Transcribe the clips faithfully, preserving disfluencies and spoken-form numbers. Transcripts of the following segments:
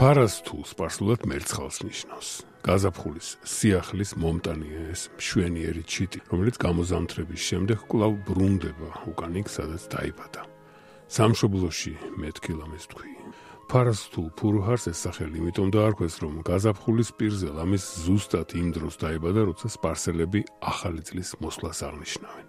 Parasthu სპარსულად მერცხალს ნიშნავს. გაზაფხულის სიახლის მომტანია ეს მშვენიერი ჩიტი, რომელიც გამოზამთრების შემდეგ კვლავ ბრუნდება უკან იქ, სადაც დაიბადა. სამშობლოში მეთქილამის თქვი. Parasthu Puruhars ეს სახელი იმიტომ დაარქვეს, რომ გაზაფხულის პირზე ლამის ზუსტად იმ დროს დაიბადა, როცა სპარსელები ახალი წლის მოსვლას აღნიშნავენ.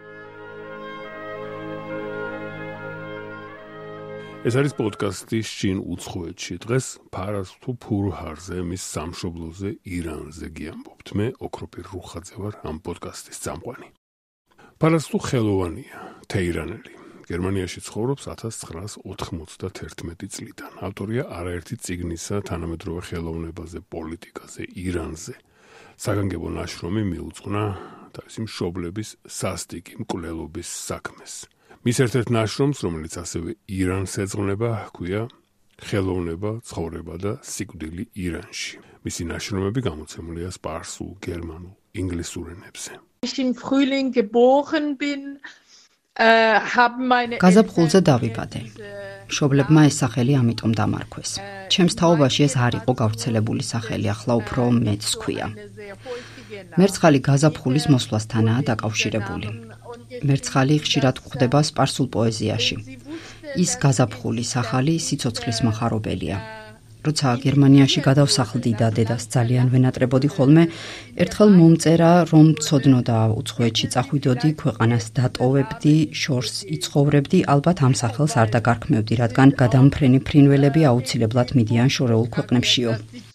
ეს არის პოდკასტი შინ უცხოეთში. დღეს Parasthu Puruharze, მის სამშობლოზე ირანზე გიამბობთ. მე ოქროპირ რუხაძე ვარ ამ პოდკასტის წამყვანი. Parasthu ხელოვანია, თეირანელი. გერმანიაში ცხოვრობს ათას ცხრაას ოთხმოცდათერთმეტი წლიდან. ავტორია არაერთი წიგნისა თანამედროვე ხელოვნებაზე, პოლიტიკაზე, ირანზე. საგანგებო ნაშრომი მიუძღვნა თავისი მშობლების სასტიკი მკვლელობის საქმეს. მის ერთ-ერთ ნაშრომს, რომელიც ასევე ირანს ეძღვნება, ჰქვია ხელოვნება, ცხოვრება და სიკვდილი ირანში. მისი ნაშრომები გამოცემულია სპარსულ, გერმანულ, ინგლისურ ენებზე. Ich im Frühling geboren bin, äh, haben meine გაზაფხულზე დავიბადე. მშობლებმა ეს სახელი ამიტომ დამარქვეს. ჩემს თაობაში ეს არ იყო გავრცელებული სახელი, ახლა უფრო მეც ჰქვია. მერცხალი გაზაფხულის მოსვლასთანაა დაკავშირებული. მერცხალი ხშირად გვხვდება სპარსულ პოეზიაში. ის გაზაფხულის ახალი სიცოცხლის מחარობელია. როცა გერმანიაში გადავსახლდი და დედას ძალიან ვენატრებოდი ხოლმე, ერთხელ მომწერა, რომ ცოდნოდა უცხოეთში წახვიდოდი, ქვეყანას დატოვებდი, შორს იცხოვრებდი, ალბათ ამ სახელს არ დაგარქმევდი, რადგან გადამფრენი ფრინველები აუცილებლად მიდიან შორეულ ქვეყნებშიო.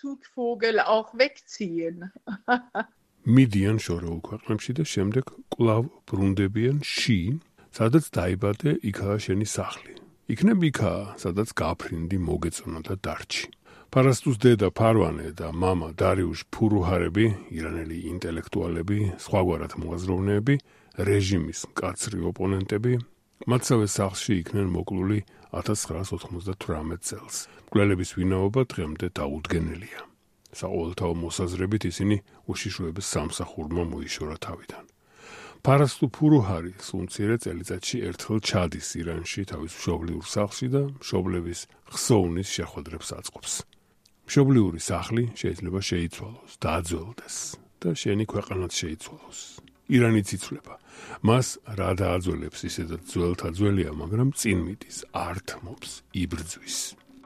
მიდიან შორეულ ქვეყნებში და შემდეგ კვლავ ბრუნდებიან ში, სადაც დაიბადე, იქაა შენი სახლი. იქნებ იქაა, სადაც გაფრინდი, მოგეწონა და დარჩი. Parasthus დედა ფარვანე და მამა დარიუშ ფურუჰარები, ირანელი ინტელექტუალები, სხვაგვარად მოაზროვნეები, რეჟიმის მკაცრი ოპონენტები, მათსავე სახლში იქნენ მოკლული ათას ცხრაას ოთხმოცდათვრამეტ წელს. მკვლელების ვინაობა დღემდე დაუდგენელია. საყოველთაო მოსაზრებით ისინი უშიშროების სამსახურმა მოიშორა თავიდან. Parasthu Puruhari სულ-მცირე წელიწადში ერთხელ ჩადის ირანში თავის მშობლიურ სახლში და მშობლების ხსოვნის შეხვედრებს აწყობს. მშობლიური სახლი შეიძლება შეიცვალოს, დააძველდეს და შენი ქვეყანაც შეიცვალოს. ირანიც იცვლება. მას რა დააძველებს, ისედაც ძველთა ძველია, მაგრამ წინ მიდის, ართმობს, იბრძვის.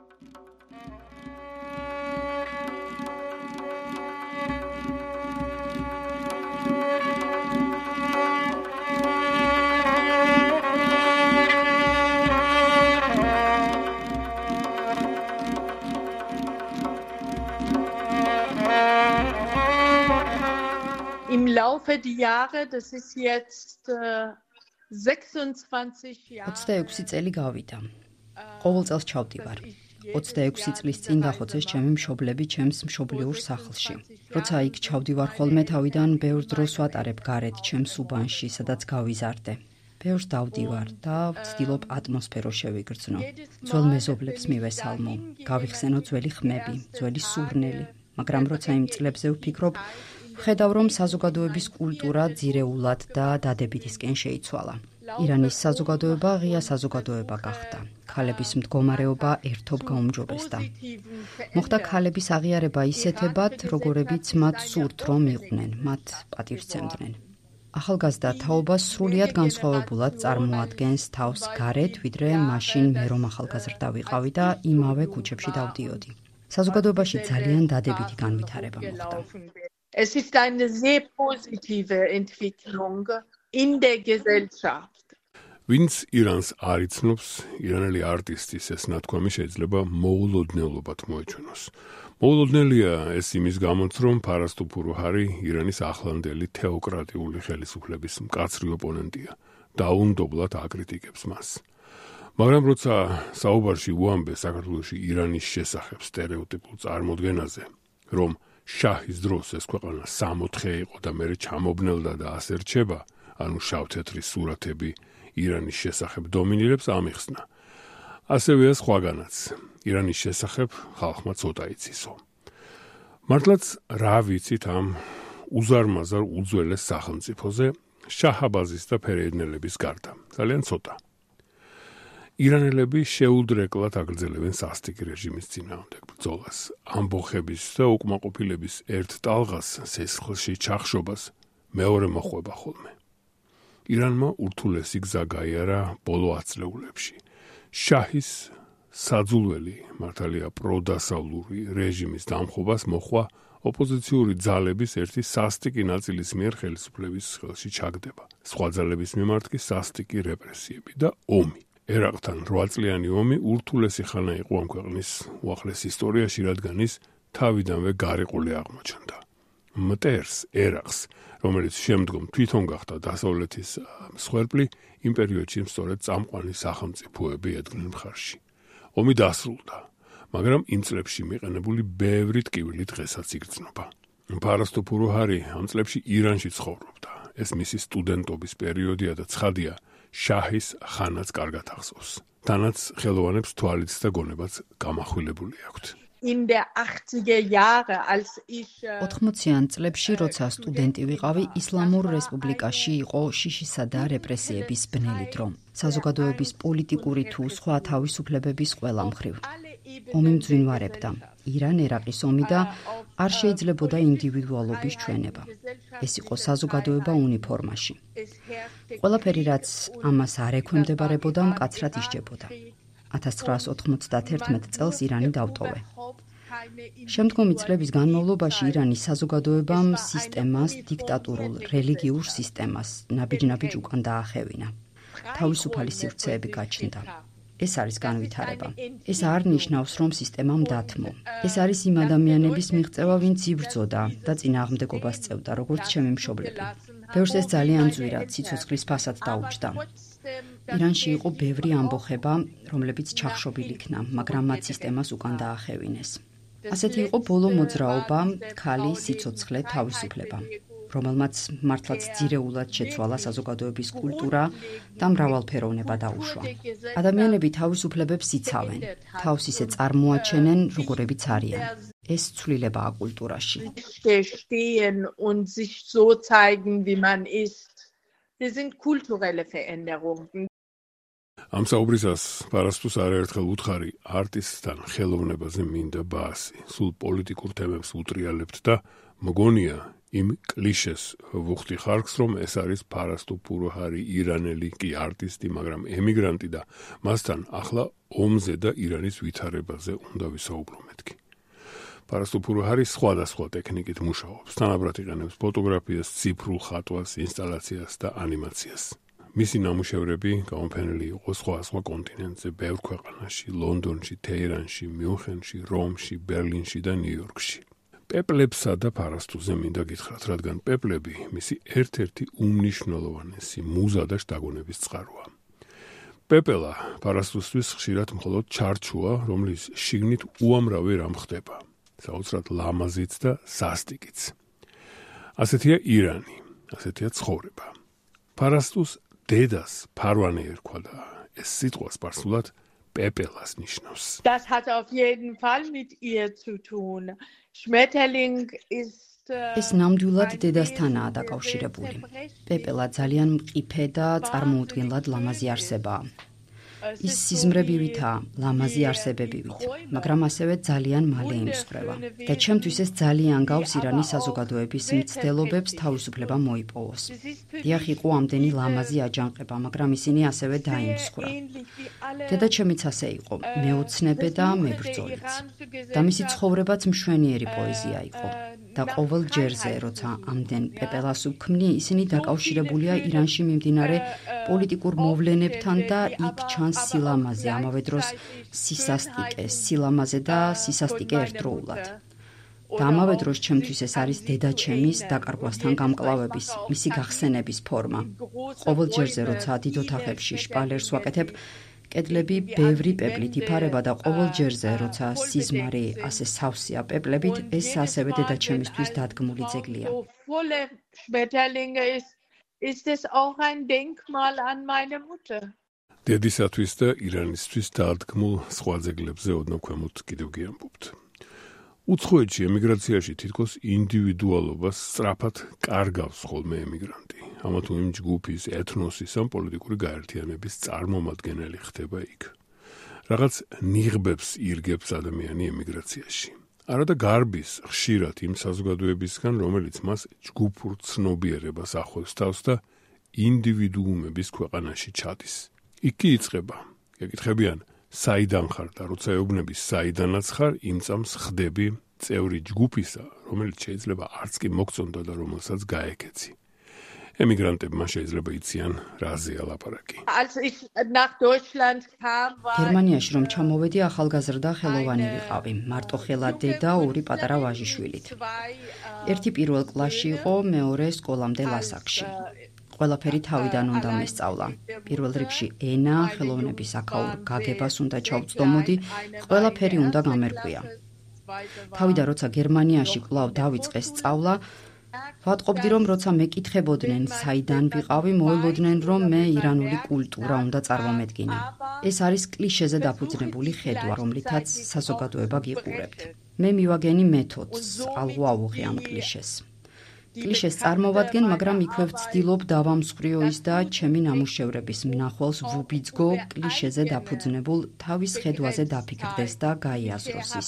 Im Laufe der Jahre, das ist jetzt äh, sechsundzwanzig Jahre. ოცდაექვსი წელი გავიდა. ყოველ წელს ჩავდივარ. ოცდაექვსი წლის წინ დახოცეს ჩემი მშობლები ჩემს მშობლიურ სახლში. როცა იქ ჩავდივარ ხოლმე, თავიდან ბევრ დროს ვატარებ გარეთ ჩემს უბანში, სადაც გავიზარდე. ბევრს დავდივარ და ვცდილობ ატმოსფერო შევიგრძნო. ძველ მეზობლებს მივესალმო, გავიხსენო ძველი ხმები, ძველი სურნელი, მაგრამ როცა იმ წლებზე ვფიქრობ, ხედავ, რომ საზოგადოების კულტურა ძირეულად და დადებითისკენ შეიცვალა. ირანის საზოგადოება ღია საზოგადოება გახდა. ქალების მდგომარეობა ერთობ გაუმჯობესდა. მოხდა ქალების აღიარება ისეთებად, როგორებიც მათ სურთ, რომ იყვნენ, მათ პატივს სცემდნენ. ახალგაზრდა თაობა სრულიად განსხვავებულად წარმოადგენს თავს გარეთ, ვიდრე მაშინ მე რომ ახალგაზრდა ვიყავი და იმავე ქუჩებში დავდიოდი. საზოგადოებაში ძალიან დადებითი განვითარება მოხდა. Es ist eine sehr positive Entwicklung in der Gesellschaft. Ვინც ირანს არ იცნობს, ირანელი არტისტის ეს ნათქვამი შეიძლება მოულოდნელობად მოეჩვენოს. მოულოდნელია ეს იმის გამოც, რომ Parasthu Puruhari ირანის ახლანდელი თეოკრატიული ხელისუფლების მკაცრი ოპონენტია. დაუნდობლად აკრიტიკებს მას. მაგრამ როცა საუბარში უამბე საქართველოში ირანის შესახებ სტერეოტიპულ წარმოდგენაზე, რომ შაჰის დროს ეს ქვეყანა სამოთხე იყო და მერე ჩამობნელდა და ასე რჩება, ანუ შავთეთრი სურათები ირანის შესახებ დომინირებს, ამიხსნა. ასევეა სხვაგანაც. ირანის შესახებ ხალხმა ცოტა იცისო. მართლაც რა ვიცით ამ უზარმაზარ უძველეს სახელმწიფოზე შაჰაბაზის და ფერეიდნელების გარდა? ძალიან ცოტა. ირანელები შეუდრეკლად აგრძელებენ სასტიკი რეჟიმის წინააღმდეგ ბრძოლას. ამბოხების და უკმაყოფილების ერთ ტალღას, სისხლში ჩახშობას მეორე მოხვება ხოლმე. ირანმა ურთულესი გზა გაიარა ბოლო ათწლეულებში. შაჰის საძულველი მართალია პროდასავლური რეჟიმის დამხობას მოხვა ოპოზიციური ძალების ერთი სასტიკი ნაწილის მიერ ხელისუფლების ხელში ჩაგდება. სხვა ძალების მიმართ კი სასტიკი რეპრესიები და ომი. ერაყთან რვაწლიანი ომი ურთულესი ხანა იყო ამ ქვეყნის უახლეს ისტორიაში, რადგან ის თავიდანვე გარიყული აღმოჩნდა. მტერს, ერაყს, რომელიც შემდგომ თვითონ გახდა დასავლეთის მსხვერპლი, იმ პერიოდში სწორედ წამყვანი სახელმწიფოები ედგნენ მხარში. ომი დასრულდა, მაგრამ იმ წლებში მიყენებული ბევრი ტკივილი დღესაც იგრძნობა. ფარასტუ ფურუჰარი ამ წლებში ირანში ცხოვრობდა. ეს მისი სტუდენტობის პერიოდია და ცხადია, შაჰის ხანაც კარგად ახსოვს. თანაც ხელოვანებს თვალიც და გონებაც გამახვილებული აქვთ. ოთხმოციან წლებში, როცა სტუდენტი ვიყავი, ისლამურ რესპუბლიკაში იყო შიშისა და რეპრესიების ბნელი დრო. საზოგადოების პოლიტიკური თუ სხვა თავისუფლებების ყველა მხრივ. ომი მძვინვარებდა. ირან-ერაყის ომი და არ შეიძლებოდა ინდივიდუალობის ჩვენება. ეს იყო საზოგადოება უნიფორმაში. ყველაფერი, რაც ამას არ ექვემდებარებოდა, მკაცრად ისჯებოდა. ათას ცხრაას ოთხმოცდაათერთმეტ წელს ირანი დავტოვე. შემდგომი წლების განმავლობაში ირანის საზოგადოებამ სისტემას, დიქტატურულ რელიგიურ სისტემას ნაბიჯ-ნაბიჯ უკან დაახევინა. თავისუფალი სივრცეები გაჩნდა. ეს არის განვითარება. ეს არ ნიშნავს, რომ სისტემამ დათმო. ეს არის იმ ადამიანების მიღწევა, ვინც იბრძოდა და წინააღმდეგობას წევდა, როგორც ჩემი მშობლები. ბევრს ეს ძალიან ძვირა, ციცოცხლის ფასად დაუჯდა. ირანში იყო ბევრი ამბოხება, რომლებიც ჩახშობილი იქნა, მაგრამ მათ სისტემას უკან დაახევინეს. ასეთი იყო ბოლო მოძრაობა, ქალი, სიცოცხლე, თავისუფლება, რომელმაც მართლაც ძირეულად შეცვალა საზოგადოების კულტურა და მრავალფეროვნება დაუშვა. ადამიანები თავისუფლებებს იცავენ, თავს ისე წარმოაჩენენ, როგორებიც არიან. ეს ცვლილებაა კულტურაში. ამ საუბრისას პარასტუს არაერთხელ უთხარი არტისტთან ხელოვნებაზე მინდა ბაასი. სულ პოლიტიკურ თემებს უტრიალებთ და მგონია იმ კლიშეს ვუხდი ხარკს, რომ ეს არის ფარასტუ ფურუჰარი ირანელი კი არტისტი, მაგრამ ემიგრანტი და მასთან ახლა ომზე და ირანის ვითარებაზე უნდა ვისაუბროთ. ფარასტუ ფურუჰარი სხვადასხვა ტექნიკით მუშაობს. თანაბრად იყენებს ფოტოგრაფიას, ციფრულ ხატვას, ინსტალაციას და ანიმაციას. მისი ნამუშევრები გამოფენილი იყო სხვა-სხვა კონტინენტზე, ბევრ ქვეყანაში, ლონდონში, თეირანში, მიუნხენში, რომში, ბერლინში და ნიუ-იორკში. პეპლებსა და ფარასტუზე მინდა გითხრათ, რადგან პეპლები მისი ერთ-ერთი უმნიშვნელოვანესი მუზა და შთაგონების წყაროა. პეპელა ფარასტუსთვის ხშირად მხოლოდ ჩარჩოა, რომლის შიგნით უამრავი რამ ხდება, საოცრად ლამაზიც და სასტიკიც. ასეთია ირანი, ასეთია ცხოვრება. ფარასტუს დედას ფარვანი ერქვა და ეს სიტყვა სპარსულად პეპელას ნიშნავს. Das hat auf jeden Fall mit ihr zu tun. Schmetterling ist ეს ნამდვილად დედასთანაა დაკავშირებული. პეპელა ძალიან მყიფე და წარმოუდგენლად ლამაზი არსებაა. ის სიზმრებივითა, ლამაზი არსებებივით, მაგრამ ასევე ძალიან მალე იმსხვრევა. და ჩემთვის ეს ძალიან გავს ირანის საზოგადოების მცდელობებს თავისუფლება მოიპოვოს. დიახ, იყო ამდენი ლამაზი აჯანყება, მაგრამ ისინი ასევე დაიმსხვრა. დედაჩემიც ასე იყო, მეოცნებე და მებრძოლიც. და მისი ცხოვრებაც მშვენიერი პოეზია იყო. და ყოველ ჯერზე, როცა ამდენ პეპელას უქმნი, ისინი დაკავშირებულია ირანში მიმდინარე პოლიტიკურ მოვლენებთან და იქ ჩანს სილამაზე, ამავე დროს სისასტიკე, სილამაზე და სისასტიკე ერთდროულად. და ამავე დროს ჩემთვის ეს არის დედაჩემის დაკარგვასთან გამკლავების, მისი გახსენების ფორმა. ყოველ ჯერზე, როცა დიდ ოთახებში შპალერს ვაკეთებ, კედლები ბევრი პეპლით იფარება და ყოველ ჯერზე, როცა სიზმარი ასე სავსეა პეპლებით, ეს ასევე დედაჩემისთვის დადგმული ძეგლია. Ist es auch ein Denkmal an meine Mutter. დედისათვის და ირანისთვის დადგმულ სხვა ძეგლებზე ოდნავ ქვემოთ კიდევ გიამბობთ. უცხოეთში ემიგრაციაში თითქოს ინდივიდუალობას სწრაფად კარგავს ხოლმე ემიგრანტი. ამა თუ იმ ჯგუფის, ეთნოსის ან პოლიტიკური გაერთიანების წარმომადგენელი ხდება იქ. რაღაც ნიღბებს ირგებს ადამიანი ემიგრაციაში. არადა გარბის ხშირად იმ საზოგადოებისგან, რომელიც მას ჯგუფურ ცნობიერებას ახავს თავს და ინდივიდუუმების ქვეყანაში ჩადის. იქ კი იწყება. გეკითხებიან, საიდან ხარ და როცა ეუბნები საიდანაც ხარ, იმ წამს ხდები წევრი ჯგუფისა, რომელიც შეიძლება არც კი მოგწონდა და რომელსაც გაეკეცი. ემიგრანტებმა შეიძლება იციან რაზეა ლაპარაკი. გერმანიაში რომ ჩამოვედი, ახალგაზრდა ხელოვანი ვიყავი, მარტოხელა დედა, ორი პატარა ვაჟიშვილით. ერთი პირველ კლასში იყო, მეორე სკოლამდე ლასაკში. ყველაფერი თავიდან უნდა მესწავლა. პირველ რიგში ენა, ხელოვნების აქაურ გაგებას უნდა ჩავწდომოდი, ყველაფერი უნდა გამერკვია. თავიდან როცა გერმანიაში კვლავ დავიწყე სწავლა, ვატყობდი რომ როცა მეკითხებოდნენ საიდან ვიყავი, მოელოდნენ რომ მე ირანული კულტურა უნდა წარმომედგინე. ეს არის კლიშეზე დაფუძნებული ხედვა, რომლითაც საზოგადოება გიყურებთ. მე მივაგენი მეთოდს, ალღუ ავუღე ამ კლიშეს. კლიშეს წარმოვადგენ, მაგრამ იქვე ვცდილობ დავამსხვრიო ის და ჩემი ნამუშევრების მნახველს ვუბიძგო კლიშეზე დაფუძნებულ თავის ხედვაზე დაფიქრდეს და გაიაზროს ის.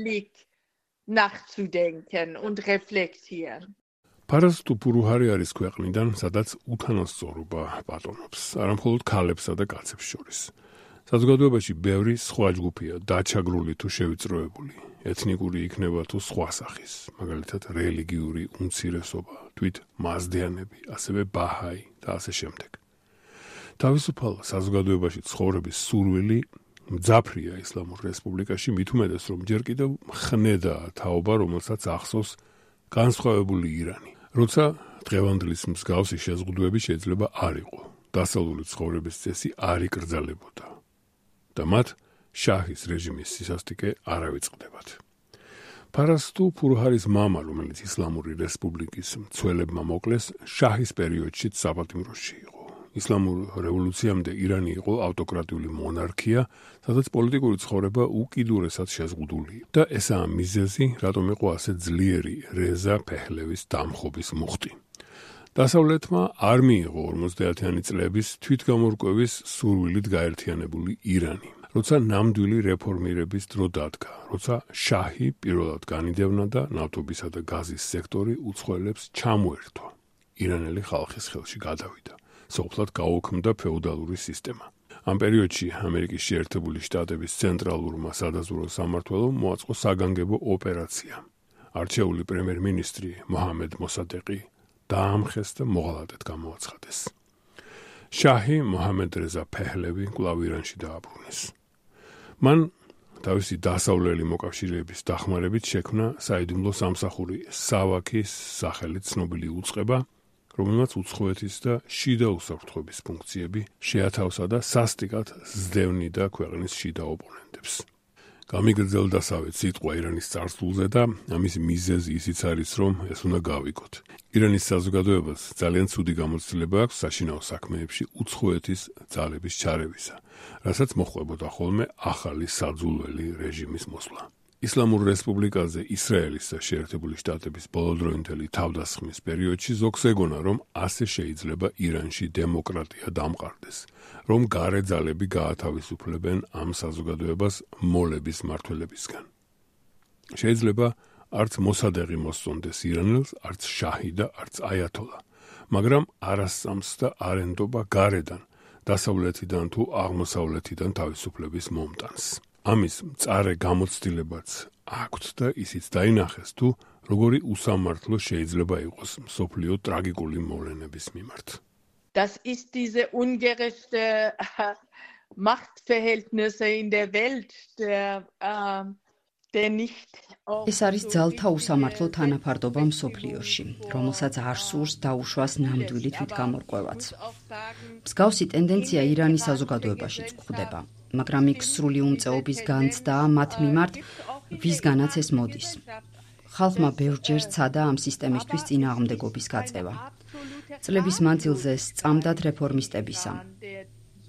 პარასტუ პურუჰარი არის ქვეყნიდან, სადაც უთანასწორობა პატონობს, არა მხოლოდ ქალებსა და კაცებს შორის. საზოგადოებაში ბევრი სხვა ჯგუფია, დაჩაგრული თუ შევიწროებული. ეთნიკური იქნება თუ სხვა სახის, მაგალითად რელიგიური უმცირესობა, თვით მაზდეანები, ასევე ბაჰაი და ასე შემდეგ. თავისუფალ საზოგადოებაში ცხოვრების სურვილი მძაფრია ისლამურ რესპუბლიკაში, მით უმეტეს რომ ჯერ კიდევ ხნედაა თაობა, რომელსაც ახსოვს განსხვავებული ირანი. როცა დღევანდლის მსგავსი შეზღუდვები შეიძლება არ იყო, დასავლური ცხოვრების წესი არ იკრძალებოდა და მათ შაჰის რეჟიმის სისასტიკე არ ავიწყდებათ. პარასტუ პურუჰარის მამა, რომელიც ისლამური რესპუბლიკის მცველებმა მოკლეს, შაჰის პერიოდშიც საპატიმროში იყო. ისლამურ რევოლუციამდე ირანი იყო ავტოკრატიული მონარქია, სადაც პოლიტიკური ცხოვრება უკიდურესად შეზღუდული და ესაა მიზეზი, რატომ იყო ასე ძლიერი რეზა ფეჰლევის დამხობის მუხტი. დასავლეთმა არ მიიღო ორმოცდაათიანი წლების თვითგამორკვევის სურვილით გაერთიანებული ირანი. როცა ნამდვილი რეფორმირების დრო დადგა, როცა შაჰი პირველად განიდევნა და ნავთობისა და გაზის სექტორი უცხოელებს ჩამოერთვა, ირანელი ხალხის ხელში გადავიდა. სოფლად გაუქმდა ფეოდალური სისტემა. ამ პერიოდში ამერიკის შეერთებული შტატების ცენტრალურმა სადაზვერვო სამმართველომ მოაწყო საგანგებო ოპერაცია. არჩეული პრემიერ-მინისტრი მოჰამედ მოსადეყი დაამხეს და მოღალატედ გამოაცხადეს. შაჰი მოჰამედ რეზა ფეჰლევი კვლავ ირანში დააბრუნეს. მან თავისი დასავლელი მოკავშირეების დახმარებით შექმნა საიდუმლო სამსახური სავაქის სახელით ცნობილი უწყება, რომელმაც უცხოეთის და შიდა უსაფრთხოების ფუნქციები შეათავსა და სასტიკად ზდევნიდა ქვეყნის შიდა ოპონენტებს. გამიგრძელდასავით სიტყვა ირანის წარსულზე და ამის მიზეზი ისიც არის, რომ ეს უნდა გავიგოთ. ირანის საზოგადოებას ძალიან ცუდი გამოცდილება აქვს საშინაო საქმეებში უცხოეთის ძალების ჩარევისა, რასაც მოჰყვებოდა ხოლმე ახალი საძულველი რეჟიმის მოსვლა. ისლამურ რესპუბლიკაზე ისრაელის და შეერთებული შტატების ბოლოდროინდელი თავდასხმის პერიოდში ზოგს ეგონა, რომ ასე შეიძლება ირანში დემოკრატია დამყარდეს, რომ გარე ძალები გაათავისუფლებენ ამ საზოგადოებას მოლების მმართველებისგან. შეიძლება არც მოსადეღი მოსწონდეს ირანელს, არც შაჰი და არც აიათოლა, მაგრამ არასწამს და არენდობა გარედან, დასავლეთიდან თუ აღმოსავლეთიდან თავისუფლების მომტანს. ამის მწარე გამოცდილებაც აქვთ და ისიც დაინახეს თუ როგორი უსამართლო შეიძლება იყოს მსოფლიო ტრაგიკული მოვლენების მიმართ. Das ist diese ungerechte Machtverhältnisse in der Welt, der, äh, der nicht ეს არის ძალთა უსამართლო თანაფარდობა მსოფლიოში, რომელსაც არ სურს დაუშვას ნამდვილი თვითგამორკვევაც. მსგავსი ტენდენცია ირანის საზოგადოებაშიც გვხვდება, მაგრამ იქ სრული უმწეობის განცდა მათ მიმართ, ვისგანაც ეს მოდის. ხალხმა ბევრჯერ სცადა ამ სისტემისთვის წინააღმდეგობის გაწევა. წლების მანძილზე სწამდათ რეფორმისტებისა.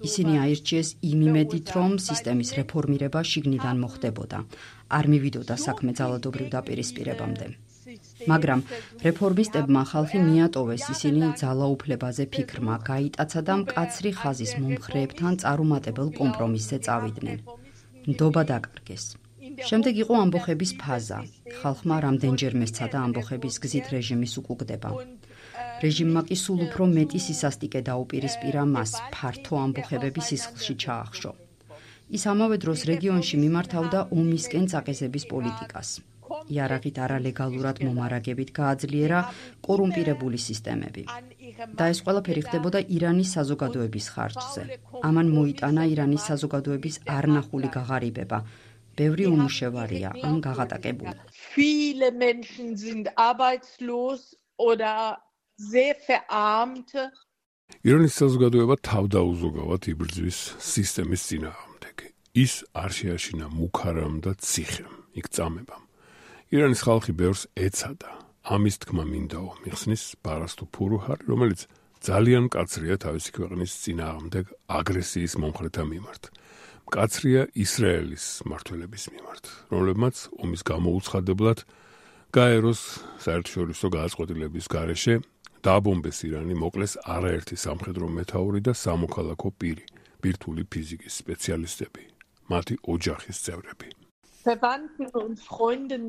ისინი აირჩიეს იმ იმედით, რომ სისტემის რეფორმირება შიგნიდან მოხდებოდა. არ მივიდოდა საქმე ძალადობრივ დაპირისპირებამდე. მაგრამ რეფორმისტებმა ხალხი მიატოვეს, ისინი ძალაუფლებაზე ფიქრმა გაიტაცა და მკაცრი ხაზის მომხრეებთან წარუმატებელ კომპრომისზე წავიდნენ. ნდობა დაკარგეს. შემდეგ იყო ამბოხების ფაზა. ხალხმა რამდენჯერმე სცადა ამბოხების გზით რეჟიმის უკუგდება. რეჟიმმა კი სულ უფრო მეტი სისასტიკე დაუპირისპირა მას, ფართო ამბოხებები სისხლში ჩაახშო. ის ამავე დროს რეგიონში მიმართავდა ომისკენ წაყეზების პოლიტიკას. იარაღით არალეგალურად მომარაგებით გააძლიერა კორუმპირებული სისტემები. და ეს ყველაფერი ხდებოდა ირანის საზოგადოების ხარჯზე. ამან მოიტანა ირანის საზოგადოების არნახული გაღარიბება. ბევრი უმუშევარია ან გაღატაკებული. Viele Menschen sind arbeitslos oder sehr verarmt. ირანის საზოგადოება თავდაუზოგავად იბრძვის სისტემის წინააღმდეგ. ის არ შეაშინა მუქარამ და ციხემ, იქ წამებამ. ირანის ხალხი ბევრს ეცადა. ამის თქმა მინდაო, მიხსნის პარასტუ ფურუჰარი, რომელიც ძალიან მკაცრია თავისი ქვეყნის წინააღმდეგ აგრესიის მომხრეთა მიმართ. მკაცრია ისრაელის მმართველების მიმართ, რომლებმაც ომის გამოუცხადებლად გაეროს საერთაშორისო გადაწყვეტილების გარეშე დააბომბეს ირანი, მოკლეს არაერთი სამხედრო მეთაური და სამოქალაქო პირი, ბირთვული ფიზიკის სპეციალისტები, მათი ოჯახის წევრები. Verwandten und Freunden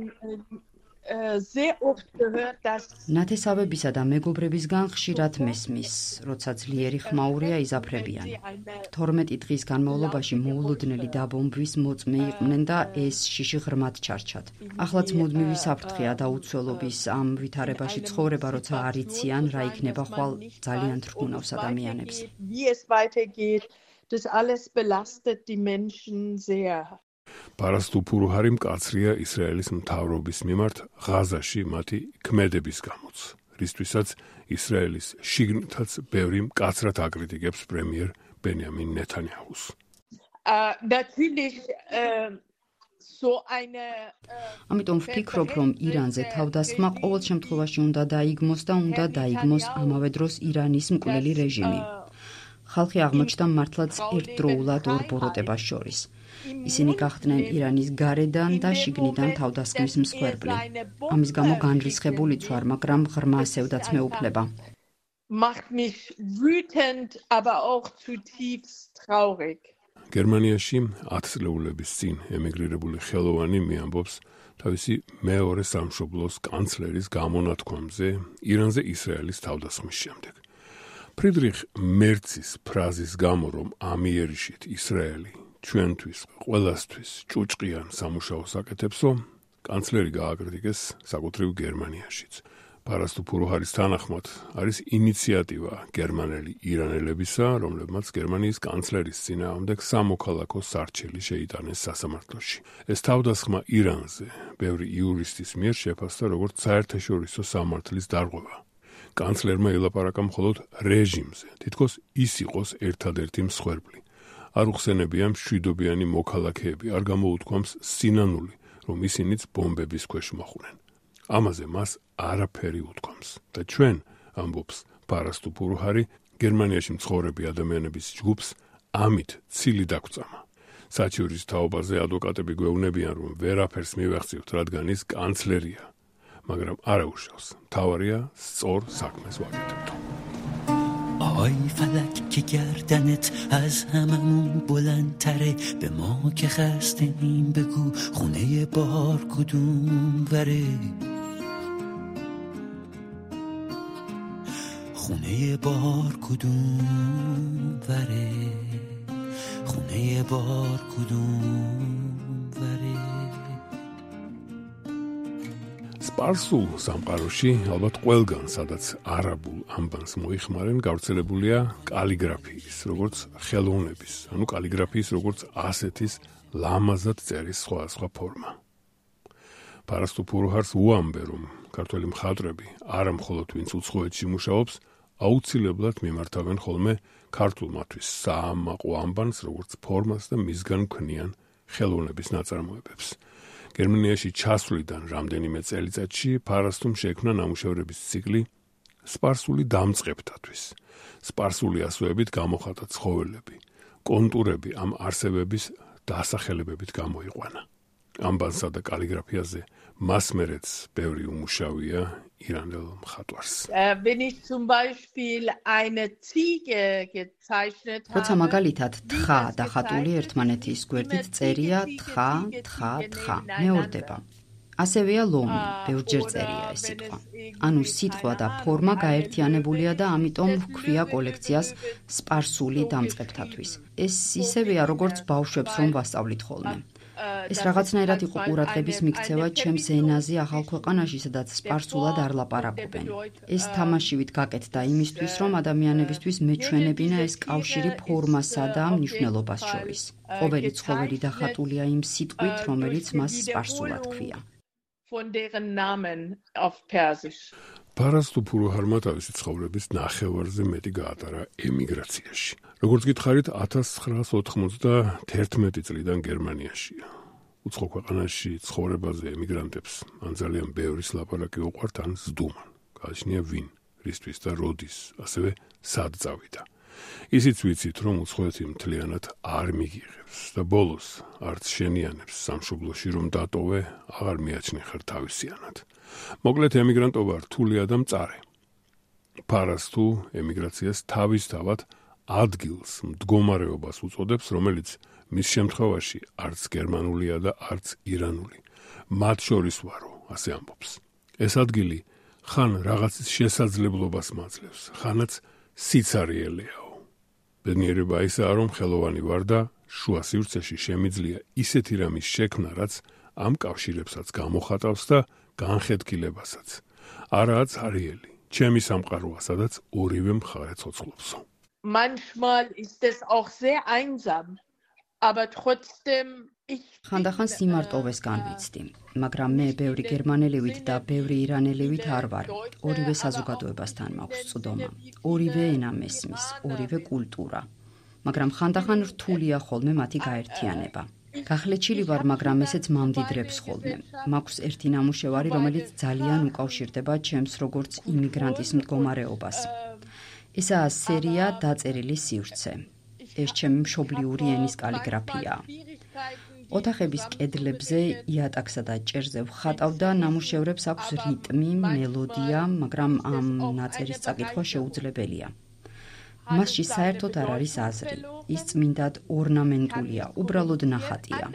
äh, sehr oft gehört, dass ნათესავებისა და მეგობრებისგან ხშირად მესმის, როცა ძლიერი ხმაურია იზაფრებიან. თორმეტი დღის განმავლობაში მოულოდნელი დაბომბვის მოწმე იყვნენ და ეს შიში ღრმად ჩარჩათ. ახლაც მუდმივი საფრთხეა და უცველობის ამ ვითარებაში ცხოვრება, როცა არ იციან, რა იქნება ხვალ, ძალიან თრგუნავს ადამიანებს. Wie es weitergeht, das alles belastet die Menschen sehr. პარასტუ ფურუჰარი მკაცრია ისრაელის მთავრობის მიმართ ღაზაში მათი ქმედების გამოც, რისთვისაც ისრაელის შიგნითაც ბევრი მკაცრად აკრიტიკებს პრემიერ ბენიამინ ნეთანიაჰუს. Äh, natürlich äh, so eine äh, ამიტომ ვფიქრობ, რომ ირანზე თავდასხმა ყოველ შემთხვევაში უნდა დაიგმოს და უნდა დაიგმოს ამავე დროს ირანის მკვლელი რეჟიმი. ხალხი აღმოჩნდა მართლაც ერთდროულად ორ ბოროტებას შორის. ისინი გახდნენ ირანის გარედან და შიგნიდან თავდასხმის მსხვერპლი. ამის გამო განრისხებულიც ვარ, მაგრამ ღრმა ასევდაც მეუფლება. macht mich wütend, aber auch zutiefst traurig. გერმანიაში ათწლეულების წინ ემიგრირებული ხელოვანი მიამბობს თავისი მეორე სამშობლოს კანცლერის გამონათქვამზე ირანზე ისრაელის თავდასხმის შემდეგ. ფრიდრიხ მერცის ფრაზის გამო, რომ ამიერიშით ისრაელი ჩვენთვის, ყველასთვის ჭუჭყიან სამუშაოს აკეთებსო, კანცლერი გააკრიტიკეს საკუთრივ გერმანიაშიც. პარასტუ ფურუჰარის თანახმად არის ინიციატივა გერმანელი ირანელებისა, რომლებმაც გერმანიის კანცლერის წინააღმდეგ სამოქალაქო სარჩელი შეიტანეს სასამართლოში. ეს თავდასხმა ირანზე ბევრი იურისტის მიერ შეფასდა როგორც საერთაშორისო სამართლის დარღვევა. კანცლერმა ელაპარაკა მხოლოდ რეჟიმზე, თითქოს ის იყოს ერთადერთი მსხვერპლი. არ უხსენებია მშვიდობიანი მოქალაქეები, არ გამოუთქვამს სინანული, რომ ისინიც ბომბების ქვეშ მოხვდნენ. ამაზე მას არაფერი უთქვამს და ჩვენ, ამბობს პარასტუ ფურუჰარი, გერმანიაში მცხოვრები ადამიანების ჯგუფს ამით ცილი დაგვწამა. საჩივრის თაობაზე ადვოკატები გვეუბნებიან, რომ ვერაფერს მივახციოთ, რადგან ის კანცლერია, მაგრამ არა უშავს. მთავარია სწორ საქმეს ვაკეთებთ. آی فلک که گردنت از هممون بلندتره به ما که خستیم بگو خونه بار کدوم وره خونه بار کدوم وره خونه بار کدوم وره სპარსულ სამყაროში, ალბათ ყველგან, სადაც არაბულ ამბანს მოიხმარენ, გავრცელებულია კალიგრაფიის, როგორც ხელოვნების, ანუ კალიგრაფიის, როგორც ასეთის ლამაზად წერის სხვადასხვა ფორმა. პარასტუ ფურუჰარს უამბე, რომ ქართველი მხატვრები, არა მხოლოდ ვინც უცხოეთში მუშაობს, აუცილებლად მიმართავენ ხოლმე ქართულმათვის საამაყო ამბანს, როგორც ფორმას და მისგან ქმნიან ხელოვნების ნაწარმოებებს. გერმანიაში ჩასვლიდან რამდენიმე წელიწადში პარასტუმ შექმნა ნამუშევრების ციკლი სპარსული დამწყებთათვის. სპარსული ასოებით გამოხატა ცხოველები, კონტურები ამ არსებების დასახელებებით გამოიყვანა. ამბანსა და კალიგრაფიაზე მას მერეც ბევრი უმუშავია ირანელ მხატვარს. Wenn ich zum Beispiel eine Ziege gezeichnet habe, როცა მაგალითად თხა და ხატული ერთმანეთის გვერდით წერია თხა, თხა, თხა, მეორდება. ასევეა ლომი, ბევრჯერ წერია ეს სიტყვა. ანუ სიტყვა და ფორმა გაერთიანებულია და ამიტომ ჰქვია კოლექციას სპარსული დამწყებთათვის. ეს ისევეა, როგორც ბავშვებს რომ ვასწავლით ხოლმე. ეს რაღაცნაირად იყო ყურადღების მიქცევა ჩემს ენაზე ახალ ქვეყანაში, სადაც სპარსულად არ ლაპარაკობენ. ეს თამაშივით გაკეთდა იმისთვის, რომ ადამიანებისთვის მეჩვენებინა ეს კავშირი ფორმასა და მნიშვნელობას შორის. ყოველი ცხოველი დახატულია იმ სიტყვით, რომელიც მას სპარსულად ქვია. von deren Namen auf Persisch. Parastu Puruharma თავისი ცხოვრების ნახევარზე მეტი გაატარა ემიგრაციაში. როგორც გითხარით, ათას ცხრაას ოთხმოცდაერთმეტი წლიდან გერმანიაშია. უცხო ქვეყანაში ცხოვრებაზე ემიგრანტებს ან ძალიან ბევრის ლაპარაკი უყვართ, ან ზდუმან. გააჩნია ვინ, რისთვის და როდის, ასევე სად წავიდა. ისიც ვიცით, რომ უცხოეთი მთლიანად არ მიგიღებს და ბოლოს არც შენიანებს სამშობლოში რომ დატოვე, აღარ მიაჩნი ხარ თავისიანად. მოკლედ ემიგრანტობა რთულია და მწარე. Parastu ემიგრაციას თავისთავად ადგილს, მდგომარეობას უწოდებს, რომელიც მის შემთხვევაში არც გერმანულია და არც ირანული. მათ შორის ვარო, ასე ამბობს. ეს ადგილი ხან რაღაცის შესაძლებლობას მაძლევს, ხანაც სიცარიელეაო. ბედნიერება ისაა, რომ ხელოვანი ვარ და შუა სივრცეში შემიძლია ისეთი რამის შექმნა, რაც ამ კავშირებსაც გამოხატავს და განხეთქილებასაც. არაა ცარიელი, ჩემი სამყაროა, სადაც ორივე მხარე ცოცხლობსო. Manchmal ist es auch sehr einsam, aber trotzdem ich ხანდახან სიმარტოვეს განვიცდი, მაგრამ მე ბევრი გერმანელივით და ბევრი ირანელივით არ ვარ. ორივე საზოგადოებასთან მაქვს წვდომა, ორივე ენა მესმის, ორივე კულტურა. მაგრამ ხანდახან რთულია ხოლმე მათი გაერთიანება. გახლეჩილი ვარ, მაგრამ ესეც მამდიდრებს ხოლმე. მაქვს ერთი ნამუშევარი, რომელიც ძალიან უკავშირდება ჩემს როგორც იმიგრანტის მდგომარეობას. ესაა სერია დაწერილი სივრცე. ეს ჩემი მშობლიური ენის კალიგრაფია. ოთახების კედლებზე იატაკსა და ჭერზე ვხატავ და ნამუშევრებს აქვს რიტმი, მელოდია, მაგრამ ამ ნაწერის წაკითხვა შეუძლებელია. მასში საერთოდ არ არის აზრი. ის წმინდად ორნამენტულია, უბრალოდ ნახატია.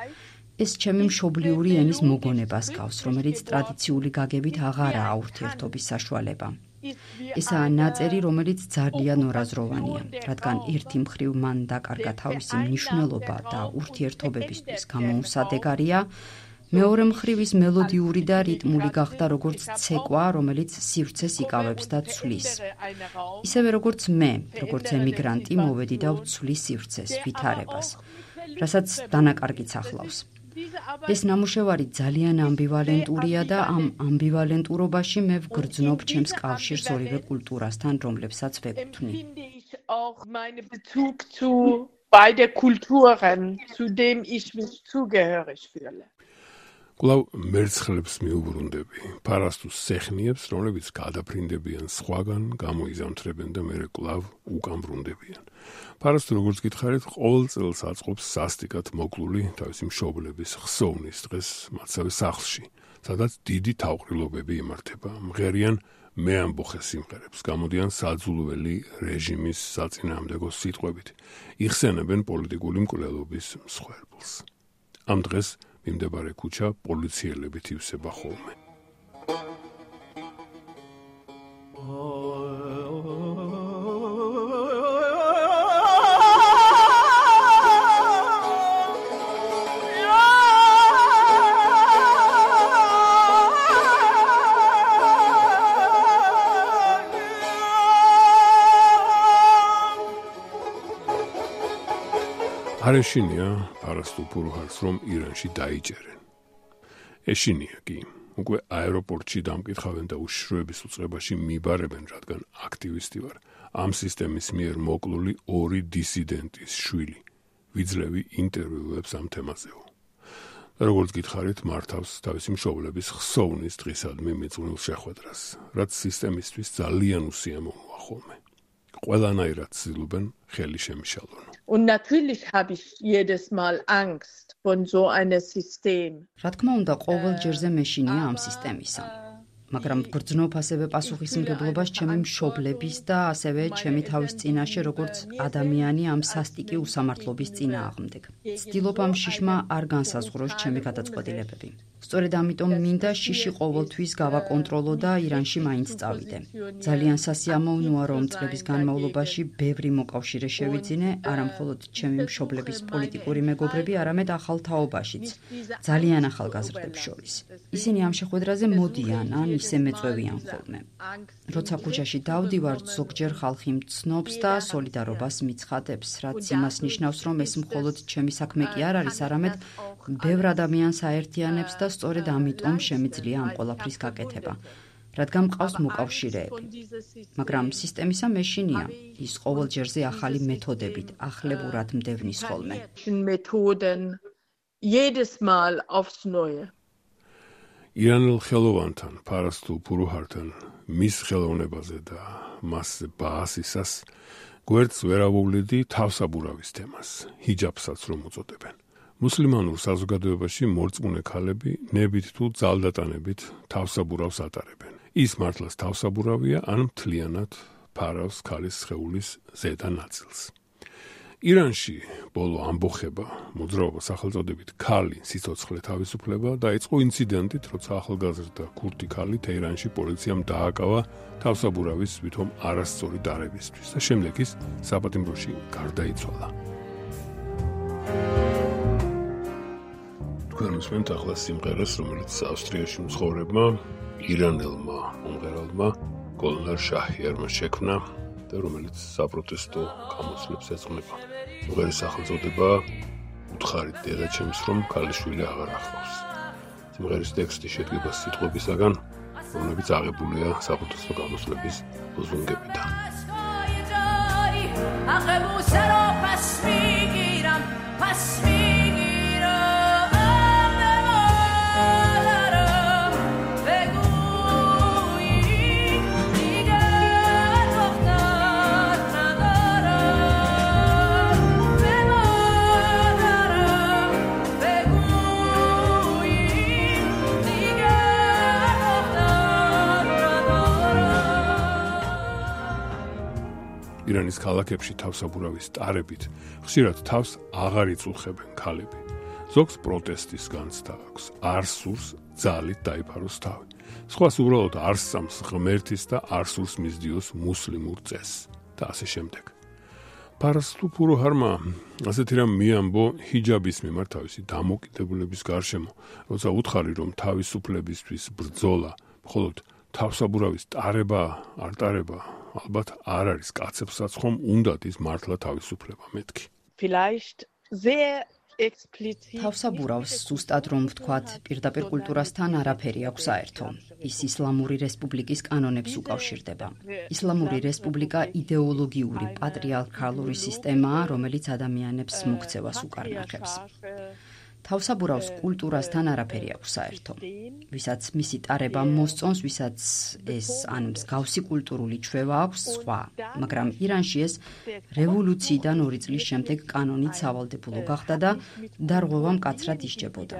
ეს ჩემი მშობლიური ენის მოგონებას გავს, რომელიც ტრადიციული გაგებით აღარაა ურთიერთობის საშუალება. ესაა ნაწერი, რომელიც ძალიან ორაზროვანია, რადგან ერთი მხრივ მან დაკარგა თავისი მნიშვნელობა და ურთიერთობებისთვის გამოუსადეგარია, მეორე მხრივ ის მელოდიური და რიტმული გახდა როგორც ცეკვა, რომელიც სივრცეს იკავებს და ცვლის. ისევე როგორც მე, როგორც ემიგრანტი, მოვედი და ვცვლი სივრცეს, ვითარებას, რასაც დანაკარგიც ახლავს. ეს ნამუშევარი ძალიან ამბივალენტურია და ამ ამბივალენტურობაში მე ვგრძნობ ჩემს კავშირს ორივე კულტურასთან, რომლებსაც ვეკუთვნი. auch meine Bezug zu beide Kulturen, zu dem ich mich zugehörig fühle. კვლავ მერცხლებს მიუბრუნდები, Parastus სეხნიებს, რომლებიც გადაფრინდებიან სხვაგან, გამოიზამთრებენ და მერე კვლავ უკან ბრუნდებიან. Parastus, როგორც გითხარით, ყოველ წელს აწყობს სასტიკად მოკლული თავისი მშობლების ხსოვნის დღეს მათსავე სახლში, სადაც დიდი თავყრილობები იმართება. მღერიან მეამბოხე სიმღერებს, გამოდიან საძულველი რეჟიმის საწინააღმდეგო სიტყვებით, იხსენებენ პოლიტიკური მკვლელობის მსხვერპლს. ამ დღეს მიმდებარე ქუჩა პოლიციელებით ივსება ხოლმე. არ ეშინია Parastu Puruhars, რომ ირანში დაიჭერენ. ეშინია კი, უკვე აეროპორტში დამკითხავენ და უშიშროების უწყებაში მიბარებენ, რადგან აქტივისტი ვარ. ამ სისტემის მიერ მოკლული ორი დისიდენტის შვილი. ვიძლევი ინტერვიუებს ამ თემაზეო. როგორც გითხარით, მართავს თავისი მშობლების ხსოვნის დღისადმი მიწვნილ შეხვედრას, რაც სისტემისთვის ძალიან უსიამოვნოა ხოლმე. ყველანაირად ცდილობენ ხელი შემიშალონ. Und natürlich habe ich jedes Mal Angst von so einem System. რა თქმა უნდა, ყოველ ჯერზე მეშინია ამ სისტემისა. მაგრამ გრძნობ ასევე პასუხისმგებლობას ჩემი მშობლების და ასევე ჩემი თავის წინაშე როგორც ადამიანი ამ სასტიკი უსამართლობის წინააღმდეგ. ვცდილობ ამ შიშმა არ განსაზღვროს ჩემი გადაწყვეტილებები. სწორედ ამიტომ მინდა შიში ყოველთვის გავაკონტროლო და ირანში მაინც წავიდე. ძალიან სასიამოვნოა, რომ წლების განმავლობაში ბევრი მოკავშირე შევიძინე, არა მხოლოდ ჩემი მშობლების პოლიტიკური მეგობრები, არამედ ახალ თაობაშიც, ძალიან ახალგაზრდებს შორის. ისინი ამ შეხვედრაზე მოდიან, ან ისე მეწვევიან ხოლმე. როცა ქუჩაში დავდივარ, ზოგჯერ ხალხი მცნობს და სოლიდარობას მიცხადებს, რაც იმას ნიშნავს, რომ ეს მხოლოდ ჩემი საქმე კი არ არის, არამედ ბევრ ადამიანს აერთიანებს და სწორედ ამიტომ შემიძლია ამ ყველაფრის გაკეთება, რადგან მყავს მოკავშირეები. მაგრამ სისტემისა მეშინია, ის ყოველ ჯერზე ახალი მეთოდებით, ახლებურად მდევნის ხოლმე. Methoden jedes Mal aufs Neue. ირანელ ხელოვანთან, ფარასტუ ფურუჰართან, მის ხელოვნებაზე და მასზე ბაასისას გვერდს ვერ ავუვლედი თავსაბურავის თემას, ჰიჯაბსაც რომ უწოდებენ. მუსლიმანურ საზოგადოებაში მორწმუნე ქალები ნებით თუ ძალდატანებით თავსაბურავს ატარებენ. ის მართლაც თავსაბურავია, ან მთლიანად ფარავს ქალის სხეულის ზედა ნაწილს. ირანში ბოლო ამბოხება, მოძრაობა სახელწოდებით ქალი სიცოცხლე თავისუფლება დაიწყო ინციდენტით, როცა ახალგაზრდა ქურთი ქალი თეირანში პოლიციამ დააკავა თავსაბურავის ვითომ არასწორი დარებისთვის და შემდეგ ის საპატიმროში გარდაიცვალა. თქვენ მსმენთ ახლა სიმღერას, რომელიც ავსტრიაში მცხოვრებმა ირანელმა მომღერალმა გოლნარ შაჰიარმა შექმნა და რომელიც საპროტესტო გამოსვლებს ეძღვნება. სიმღერის სახელწოდება უთხარით დედაჩემს, რომ ქალიშვილი აღარ ახლავს. სიმღერის ტექსტი შედგება სიტყვებისაგან, რომლებიც აღებულია საპროტესტო გამოსვლების ლოზუნგებიდან. ირანის ქალაქებში თავსაბურავის ტარებით ხშირად თავს აღარ იწუხებენ ქალები. ზოგს პროტესტის განცდა აქვს, არ სურს ძალით დაიფაროს თავი. სხვას უბრალოდ არ სწამს ღმერთის და არ სურს მისდიოს მუსლიმურ წესს და ასე შემდეგ. ფარასტუ ფურუჰარმა ასეთი რამ მიამბო ჰიჯაბის მიმართ თავისი დამოკიდებულების გარშემო, როცა უთხარი, რომ თავისუფლებისთვის ბრძოლა მხოლოდ თავსაბურავის ტარება არ ტარება, ალბათ არ არის კაცებსაც ხომ უნდათ ის მართლა თავისუფლება მეთქი. Vielleicht sehr explizit. თავსაბურავს ზუსტად რომ ვთქვათ, პირდაპირ კულტურასთან არაფერი აქვს საერთო. ის ისლამური რესპუბლიკის კანონებს უკავშირდება. ისლამური რესპუბლიკა იდეოლოგიური პატრიარქალური სისტემაა, რომელიც ადამიანებს მოქცევას უკარნახებს. თავსაბურავს კულტურასთან არაფერი აქვს საერთო. ვისაც მისი ტარება მოსწონს, ვისაც ეს ან მსგავსი კულტურული ჩვევა აქვს, სხვა. მაგრამ ირანში ეს რევოლუციიდან ორი წლის შემდეგ კანონით სავალდებულო გახდა და დარღვევა მკაცრად ისჯებოდა.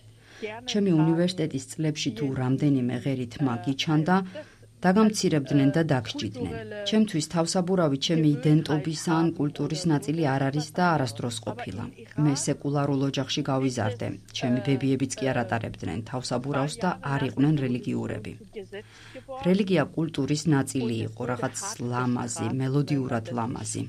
ჩემი უნივერსიტეტის წლებში თუ რამდენიმე ღერი თმა გიჩანდა, დაგამცირებდნენ და დაგსჯიდნენ. ჩემთვის თავსაბურავი ჩემი იდენტობის ან კულტურის ნაწილი არ არის და არასდროს ყოფილა. მე სეკულარულ ოჯახში გავიზარდე. ჩემი ბებიებიც კი არ ატარებდნენ თავსაბურავს და არ იყვნენ რელიგიურები. რელიგია კულტურის ნაწილი იყო, რაღაც ლამაზი, მელოდიურად ლამაზი.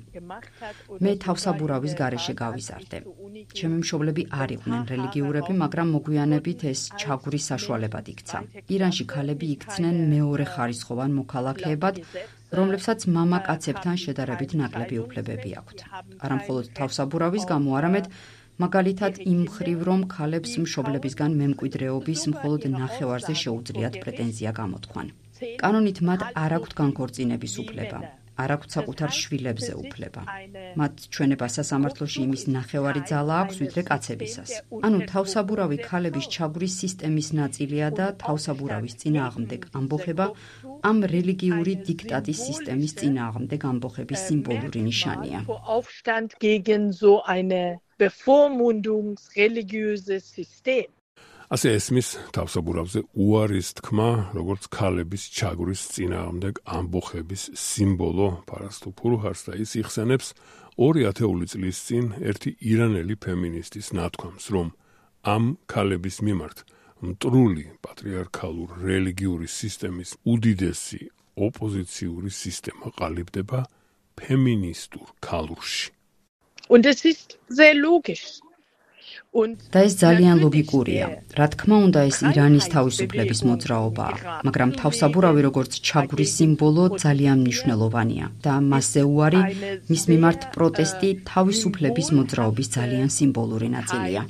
მე თავსაბურავის გარეშე გავიზარდე. ჩემი მშობლები არ იყვნენ რელიგიურები, მაგრამ მოგვიანებით ეს ჩაგვრის საშუალებად იქცა. ირანში ქალები იქცნენ მეორე ხარის ხოვან მოქალაქეებად, რომლებსაც მამაკაცებთან შედარებით ნაკლები უფლებები აქვთ. არა მხოლოდ თავსაბურავის გამო, არამედ მაგალითად იმ მხრივ, რომ ქალებს მშობლებისგან მემკვიდრეობის მხოლოდ ნახევარზე შეუძლიათ პრეტენზია გამოთქვან. კანონით მათ არ აქვთ განქორწინების უფლება. არ აქვთ საკუთარ შვილებზე უფლება. მათ ჩვენება სასამართლოში იმის ნახევარი ძალა აქვს, ვიდრე კაცებისას. ანუ თავსაბურავი ქალების ჩაგვრის სისტემის ნაწილია და თავსაბურავის წინააღმდეგ ამბოხება ამ რელიგიური დიქტატის სისტემის წინააღმდეგ ამბოხების სიმბოლური ნიშანია. Aufstand gegen so eine bevormundungsreligiöses System. ასე ესმის თავსაბურავზე უარის თქმა, როგორც ქალების ჩაგვრის წინააღმდეგ ამბოხების სიმბოლო ფარასტუ ფურუჰარს და ის იხსენებს ორი ათეული წლის წინ ერთი ირანელი ფემინისტის ნათქვამს, რომ ამ ქალების მიმართ მტრული პატრიარქალურ რელიგიური სისტემის უდიდესი ოპოზიციური სისტემა ყალიბდება ფემინისტურ ქალურში. Und es ist sehr logisch. და ეს ძალიან ლოგიკურია. რა თქმა უნდა, ეს ირანის თავისუფლების მოძრაობაა, მაგრამ თავსაბურავი როგორც ჩაგვრის სიმბოლო ძალიან მნიშვნელოვანია და მასზე უარი მის მიმართ პროტესტი თავისუფლების მოძრაობის ძალიან სიმბოლური ნაწილია.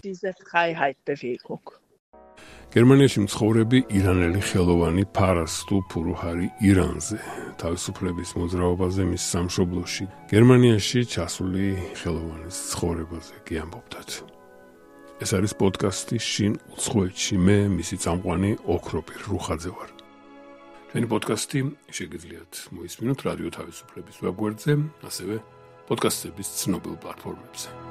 გერმანიაში მცხოვრები ირანელი ხელოვანი ფარასტუ ფურუჰარი ირანზე, თავისუფლების მოძრაობაზე მის სამშობლოში, გერმანიაში ჩასული ხელოვანის ცხოვრებაზე კი ამბობდათ. ეს არის პოდკასტი შინ უცხოეთში, მე მისი წამყვანი ოქროპირ რუხაძე ვარ. ჩვენი პოდკასტი შეგიძლიათ მოისმინოთ რადიო თავისუფლების ვებგვერდზე, ასევე პოდკასტების ცნობილ პლატფორმებზე.